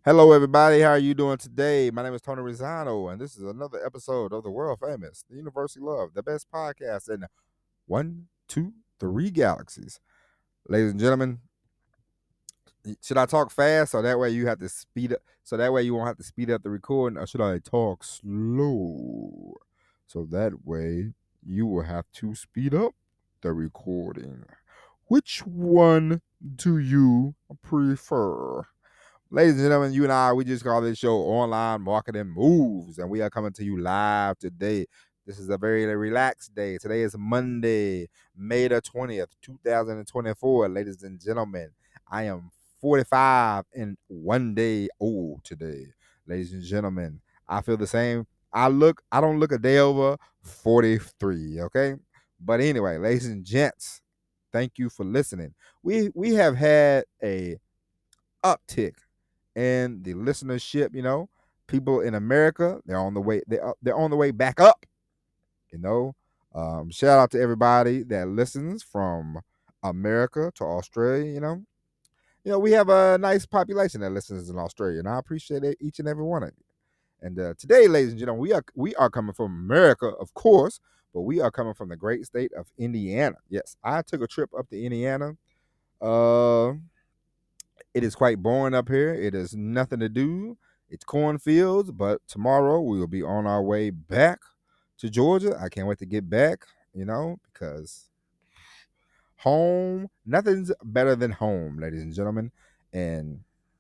Hello, everybody. How are you doing today? My name is Tony Rizano, and this is another episode of the world famous, the University Love, the best podcast in one, two, three galaxies. Ladies and gentlemen, should I talk fast so that way you have to speed up? So that way you won't have to speed up the recording, or should I talk slow? So that way you will have to speed up the recording. Which one do you prefer? Ladies and gentlemen, you and I, we just call this show Online Marketing Moves, and we are coming to you live today. This is a very relaxed day. Today is Monday, May the 20th, 2024. Ladies and gentlemen, I am 45 and one day old today. Ladies and gentlemen, I feel the same. I don't look a day over 43, okay? But anyway, ladies and gents, thank you for listening. We have had a uptick and the listenership. People in America, they're on the way. They're on the way back up. You know, shout out to everybody that listens from America to Australia. We have a nice population that listens in Australia, and I appreciate it, each and every one of you. And today, ladies and gentlemen, we are coming from America, of course, but we are coming from the great state of Indiana. Yes, I took a trip up to Indiana. Uh, it is quite boring up here. It is nothing to do. It's cornfields, but tomorrow we will be on our way back to Georgia. I can't wait to get back, because home, nothing's better than home, ladies and gentlemen. And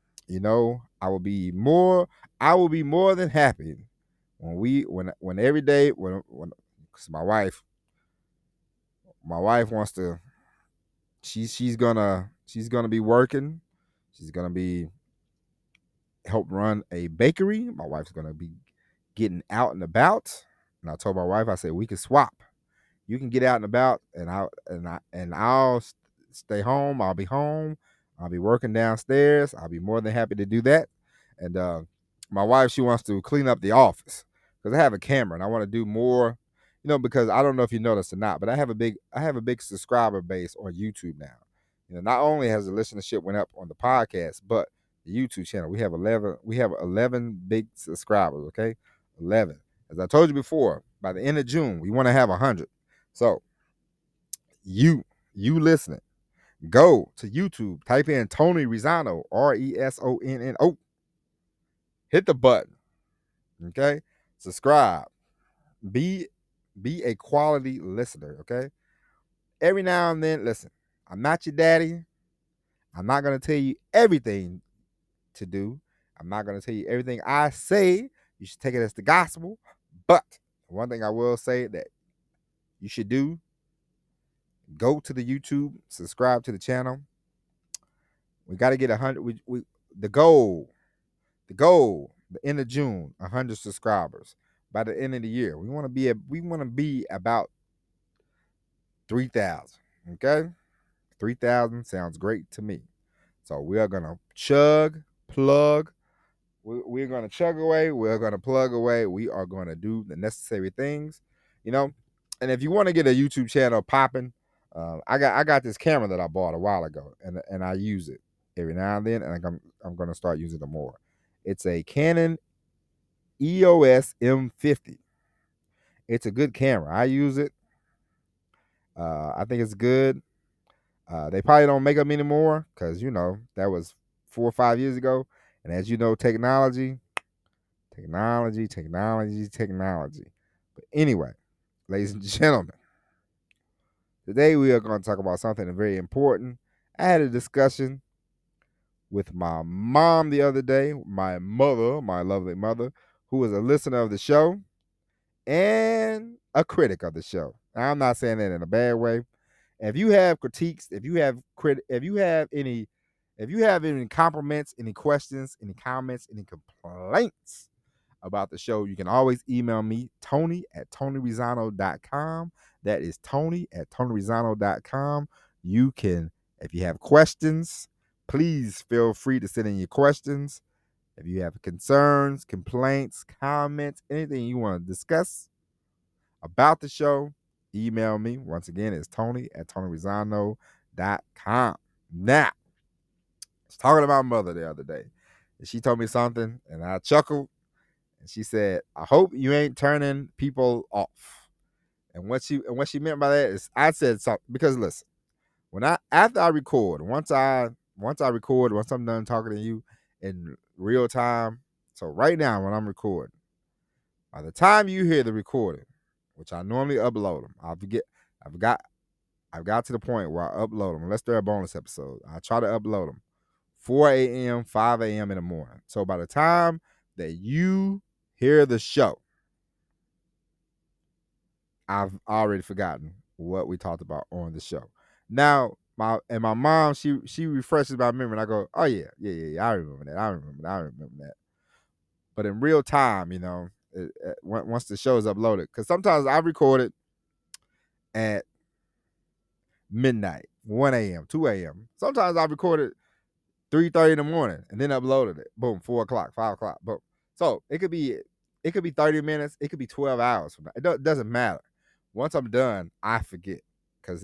I will be more than happy when every day when cause my wife wants to she's gonna be working. She's gonna be help run a bakery. My wife's gonna be getting out and about. And I told my wife, I said, we can swap. You can get out and about, and I'll stay home. I'll be home. I'll be working downstairs. I'll be more than happy to do that. And my wife, she wants to clean up the office because I have a camera and I want to do more. Because I don't know if you noticed or not, but I have a big subscriber base on YouTube now. Not only has the listenership went up on the podcast, but the YouTube channel. We have 11 big subscribers. Okay, 11. As I told you before, by the end of June, we want to have 100. So you listening, go to YouTube, type in Tony Rizano, Resonno, hit the button, okay? Subscribe. Be a quality listener, okay? Every now and then, listen, I'm not your daddy. I'm not gonna tell you everything to do. I'm not gonna tell you everything I say. You should take it as the gospel. But one thing I will say that you should do, go to the YouTube, subscribe to the channel. We got to get 100. The goal, the end of June, 100 subscribers. By the end of the year, we want to be about 3,000. Okay, 3,000 sounds great to me. So we are gonna plug. We're gonna chug away. We're gonna plug away. We are gonna do the necessary things, you know. And if you want to get a YouTube channel popping, I got this camera that I bought a while ago, and I use it every now and then, and I'm gonna start using it more. It's a Canon EOS M50. It's a good camera. I use it. I think it's good. They probably don't make them anymore because that was 4 or 5 years ago. And as you know, technology. But anyway, ladies and gentlemen, today we are going to talk about something very important. I had a discussion with my mom the other day, my mother, my lovely mother, who is a listener of the show and a critic of the show. Now, I'm not saying that in a bad way. If you have critiques, if you have any compliments, any questions, any comments, any complaints about the show, you can always email me, Tony@TonyRizano.com. That is Tony@TonyRizano.com. You can, if you have questions, please feel free to send in your questions. If you have concerns, complaints, comments, anything you want to discuss about the show, email me. Once again, it's Tony@TonyRizano.com. Now, I was talking to my mother the other day. And she told me something, and I chuckled. And she said, "I hope you ain't turning people off." And what she meant by that is, I said something because listen, when I after I record, once I record, once I'm done talking to you in real time. So right now, when I'm recording, by the time you hear the recording, which I normally upload them, I've got I've got to the point where I upload them, unless they're a bonus episode. I try to upload them 4 a.m., 5 a.m. in the morning. So by the time that you hear the show, I've already forgotten what we talked about on the show. Now, my mom, she refreshes my memory, and I go, "Oh yeah, I remember that. I remember that." But in real time, once the show is uploaded, because sometimes I record it at midnight, 1 a.m., 2 a.m. Sometimes I record it 3:30 in the morning and then uploaded it. Boom, 4 o'clock, 5 o'clock. Boom. So it could be 30 minutes, it could be 12 hours from now. It doesn't matter. Once I'm done, I forget. Because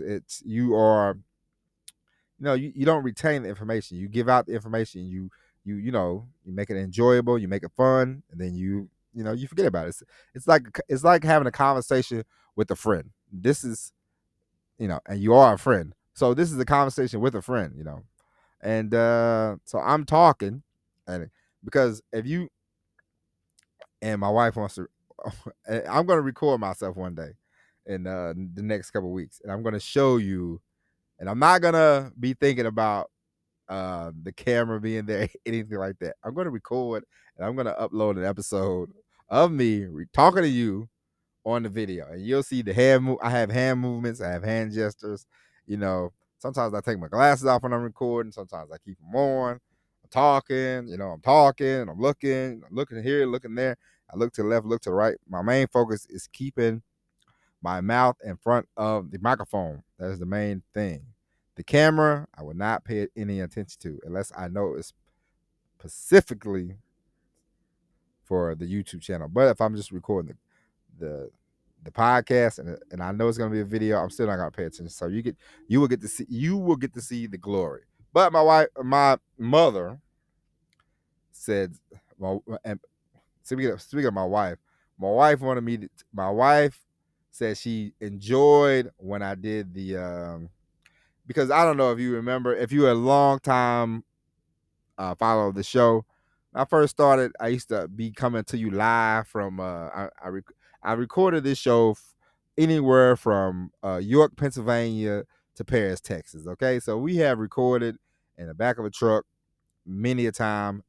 you don't retain the information. You give out the information, you make it enjoyable, you make it fun, and then you forget about it. It's like having a conversation with a friend. This is, and you are a friend. So this is a conversation with a friend. And so I'm talking, and because if you and my wife wants to, I'm going to record myself one day in the next couple of weeks, and I'm going to show you, and I'm not going to be thinking about the camera being there, anything like that. I'm going to record, and I'm going to upload an episode of me talking to you on the video, and you'll see the I have hand movements, I have hand gestures. Sometimes I take my glasses off when I'm recording. Sometimes I keep them on. I'm talking. I'm looking here, looking there. I look to the left, look to the right. My main focus is keeping my mouth in front of the microphone. That is the main thing. The camera, I would not pay any attention to unless I know it's specifically for the YouTube channel. But if I'm just recording the podcast, and I know it's gonna be a video, I'm still not gonna pay attention. So you will get to see the glory. But my mother said, well, and speaking of my wife wanted me to, my wife said she enjoyed when I did the because I don't know if you remember, if you were a long time follow the show. When I first started, I used to be coming to you live from I recorded this show anywhere from York, Pennsylvania to Paris, Texas. Okay, so we have recorded in the back of a truck many a time.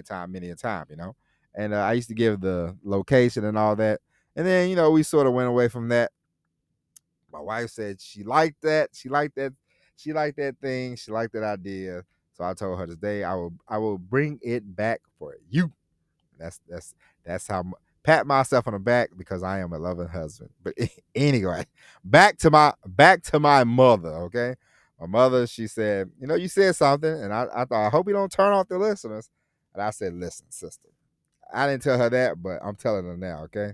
And I used to give the location and all that, and then we sort of went away from that. My wife said she liked that. She liked that thing. She liked that idea. So I told her today I will bring it back for you. That's how pat myself on the back, because I am a loving husband. But anyway, back to my mother. Okay, my mother, she said, you said something, and I thought, I hope you don't turn off the listeners. And I said, listen, sister, I didn't tell her that, but I'm telling her now. Okay.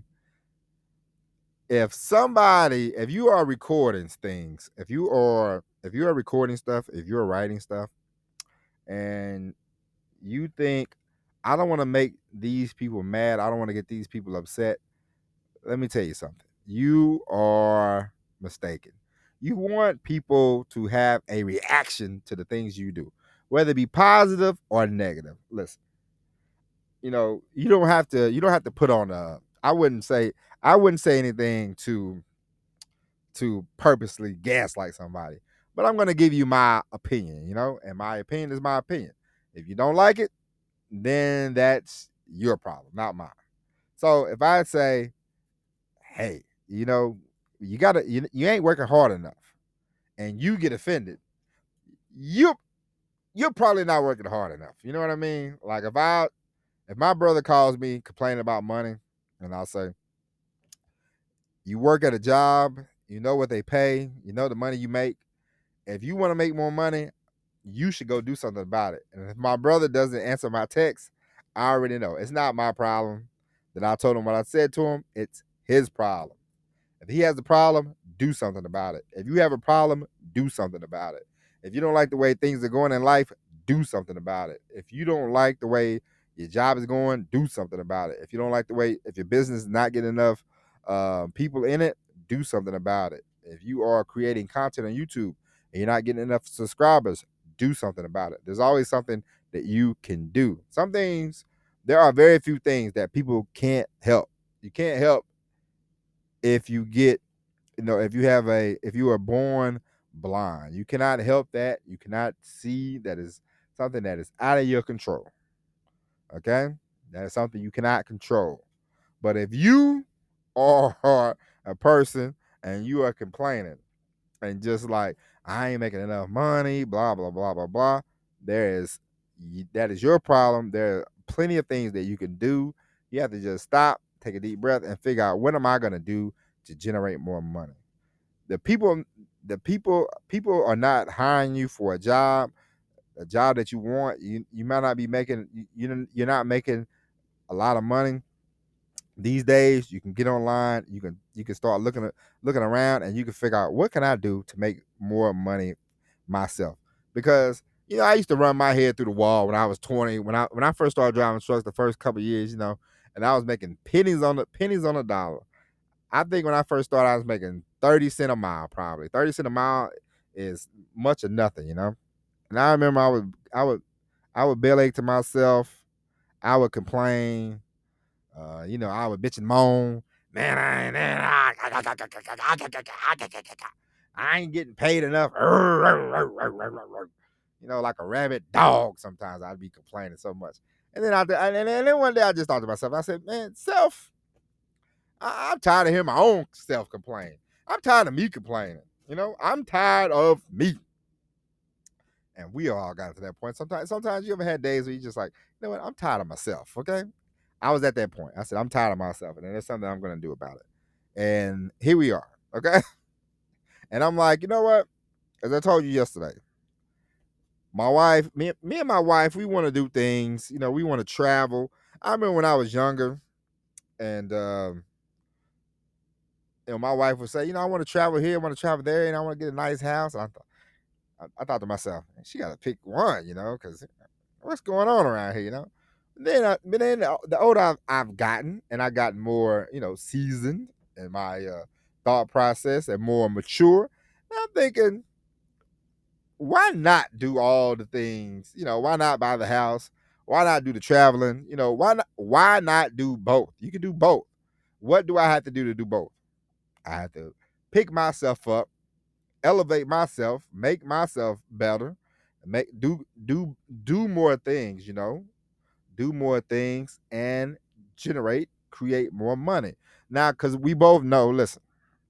If you are recording things, if you are recording stuff, if you're writing stuff, and you think, I don't want to make these people mad, I don't want to get these people upset, let me tell you something. You are mistaken. You want people to have a reaction to the things you do, whether it be positive or negative. Listen, you don't have to put on I wouldn't say anything to purposely gaslight somebody. But I'm going to give you my opinion, and my opinion is my opinion. If you don't like it, then that's your problem, not mine. So if I say, hey, you ain't working hard enough, and you get offended, you're probably not working hard enough. You know what I mean? Like if my brother calls me complaining about money, and I'll say, you work at a job, you know what they pay, you know the money you make. If you want to make more money, you should go do something about it. And if my brother doesn't answer my text, I already know it's not my problem that I told him what I said to him. It's his problem. If he has a problem, do something about it. If you have a problem, do something about it. If you don't like the way things are going in life, do something about it. If you don't like the way Your job is going, do something about it. If you don't like the way, if your business is not getting enough people in it, do something about it. If you are creating content on YouTube and you're not getting enough subscribers, do something about it. There's always something that you can do. Some things, there are very few things that people can't help. You can't help if you get, if you are born blind. You cannot help that. You cannot see. That is something that is out of your control. Okay? That is something you cannot control. But if you are a person and you are complaining and just like, I ain't making enough money, blah, blah, blah, blah, blah, that is your problem. There are plenty of things that you can do. You have to just stop, take a deep breath, and figure out, what am I going to do to generate more money? The people are not hiring you for a job that you want. You might not be making, you're not making a lot of money these days. You can get online, you can start looking around, and you can figure out, what can I do to make more money myself? Because I used to run my head through the wall when I was 20, when I first started driving trucks the first couple of years, and I was making pennies on the dollar. I think when I first started, I was making 30 cents a mile. Probably 30 cents a mile is much of nothing. And I remember I would bellyache to myself. I would complain. I would bitch and moan. Man, I ain't getting paid enough. Like a rabid dog. Sometimes I'd be complaining so much. And then one day I just thought to myself. I said, man, I'm tired of hearing my own self complain. I'm tired of me complaining. I'm tired of me. And we all got to that point. Sometimes you ever had days where you just like, what? I'm tired of myself. Okay. I was at that point. I said, I'm tired of myself. And there's something I'm going to do about it. And here we are. Okay. And I'm like, you know what? As I told you yesterday, my wife, me and my wife, we want to do things. We want to travel. I remember when I was younger, and my wife would say, I want to travel here, I want to travel there, and I want to get a nice house. And I thought to myself, she got to pick one, because what's going on around here, Then the older I've gotten, and I got more, seasoned in my thought process and more mature, I'm thinking, why not do all the things? Why not buy the house? Why not do the traveling? Why not do both? You can do both. What do I have to do to do both? I have to pick myself up, elevate myself, make myself better, do more things, do more things, and create more money. Now, because we both know, listen,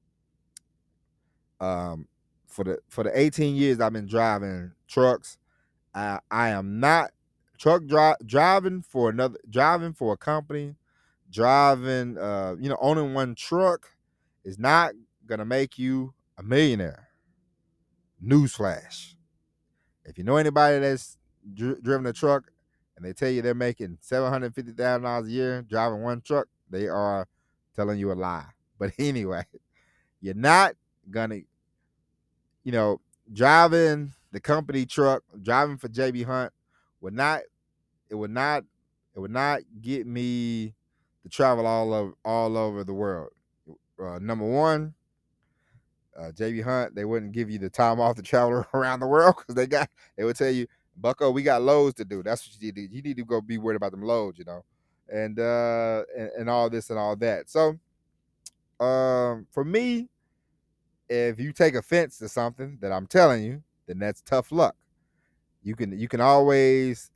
for the 18 years I've been driving trucks, I am not driving for a company, owning one truck is not gonna make you a millionaire. Newsflash. If you know anybody that's driven a truck and they tell you they're making $750,000 a year driving one truck, they are telling you a lie. But anyway, you're not gonna, driving the company truck, driving for JB Hunt would not, it would not, it would not get me to travel all over the world. Number one, JB Hunt, they wouldn't give you the time off to travel around the world because they would tell you, Bucko, we got loads to do. That's what you need to do. You need to go be worried about them loads, and all this and all that. So, for me, if you take offense to something that I'm telling you, then that's tough luck. You can always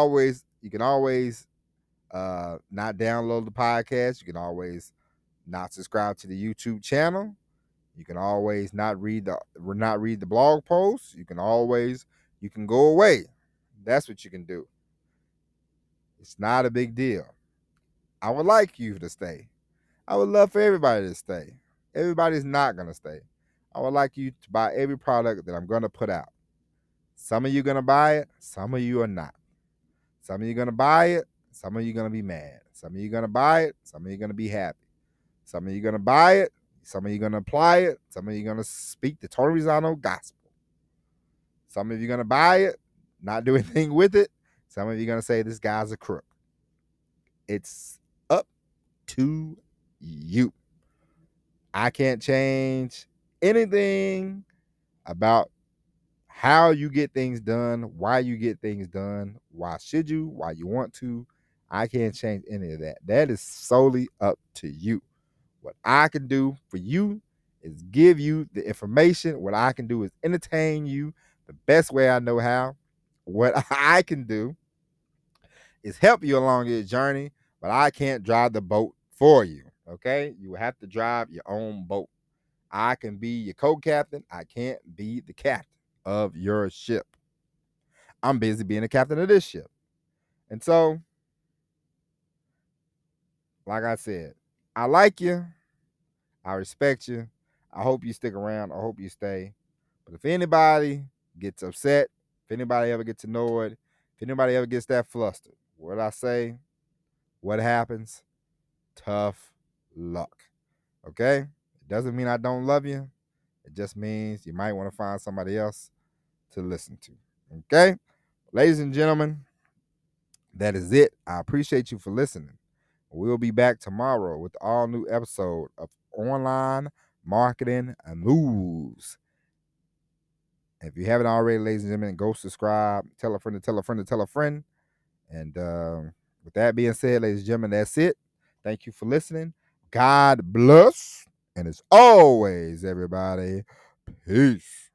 not download the podcast. You can always not subscribe to the YouTube channel. You can always not read the blog posts. You can go away. That's what you can do. It's not a big deal. I would like you to stay. I would love for everybody to stay. Everybody's not going to stay. I would like you to buy every product that I'm going to put out. Some of you are going to buy it. Some of you are not. Some of you are going to buy it. Some of you are going to be mad. Some of you are going to buy it. Some of you are going to be happy. Some of you are going to buy it. Some of you are going to apply it. Some of you are going to speak the Tony Rizzano gospel. Some of you are going to buy it, not do anything with it. Some of you are going to say this guy's a crook. It's up to you. I can't change anything about how you get things done, why you get things done, why should you, why you want to. I can't change any of that. That is solely up to you. What I can do for you is give you the information. What I can do is entertain you the best way I know how. What I can do is help you along your journey, but I can't drive the boat for you. Okay? You have to drive your own boat. I can be your co-captain. I can't be the captain of your ship. I'm busy being the captain of this ship. And so, like I said, I like you. I respect you. I hope you stick around. I hope you stay. But if anybody gets upset, if anybody ever gets annoyed, if anybody ever gets that flustered, what I say, what happens, tough luck. Okay? It doesn't mean I don't love you. It just means you might want to find somebody else to listen to. Okay? Ladies and gentlemen, that is it. I appreciate you for listening. We'll be back tomorrow with all new episode of Online Marketing and Moves. If you haven't already, ladies and gentlemen, go subscribe, tell a friend to tell a friend to tell a friend. And with that being said, ladies and gentlemen, that's it. Thank you for listening. God bless. And as always, everybody, peace.